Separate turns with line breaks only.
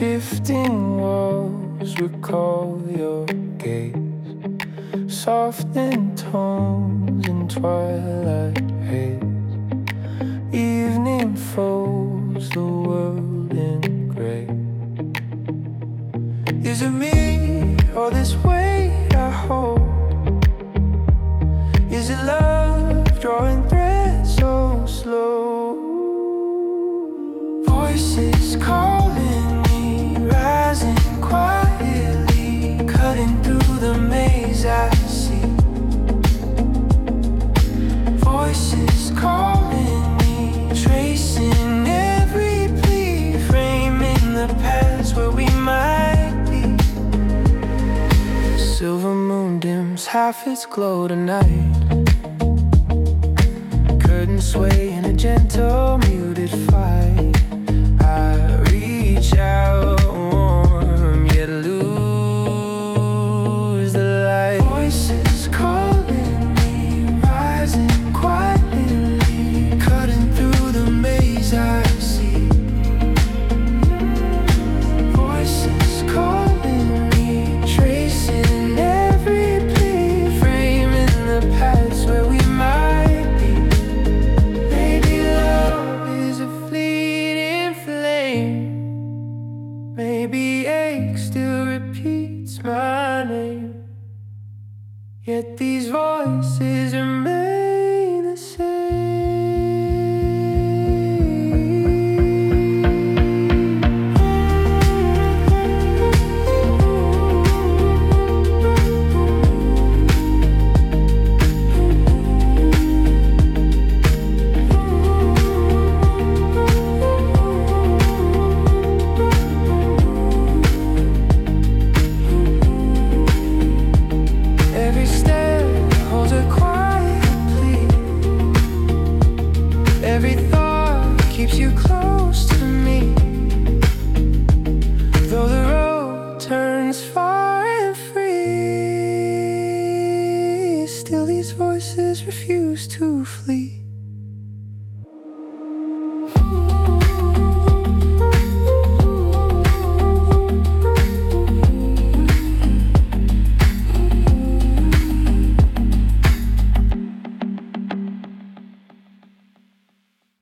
Shifting walls recall your gaze, softened tones in twilight haze. Evening folds the world in gray. Is it me or this weight I hold? Is it love drawing threads so slow? Voices calling me, rising quietly, cutting through the maze I see. Voices calling me, tracing every plea, framing the past where we might be. Silver moon dims half its glow tonight. Curtains sway in a gentle muted fight. I reach out warm yet lose the light. Voices calling me, rising quietly, cutting through the maze I see. Voices calling me, tracing every plea, framing the past where we might be. Maybe love is a fleeting flame. Maybe ache still repeats my name. Yet these voices